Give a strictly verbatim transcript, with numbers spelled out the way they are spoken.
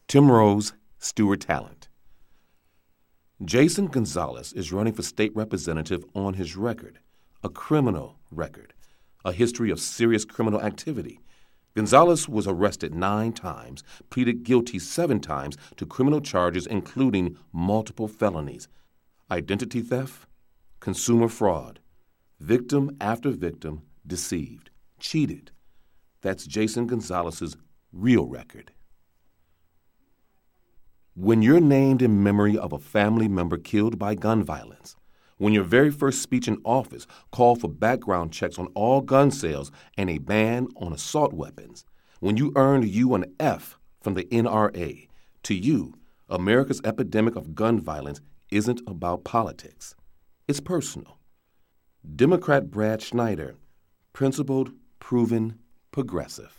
Tim Rose, Stewart Talent. Jason Gonzalez is running for state representative on his record, a criminal record, a history of serious criminal activity. Gonzalez was arrested nine times, pleaded guilty seven times to criminal charges including multiple felonies, identity theft, consumer fraud, victim after victim deceived, cheated. That's Jason Gonzalez's real record. When you're named in memory of a family member killed by gun violence, when your very first speech in office called for background checks on all gun sales and a ban on assault weapons, when you earned you an F from the N R A, to you, America's epidemic of gun violence isn't about politics. It's personal. Democrat Brad Schneider, principled, proven, progressive.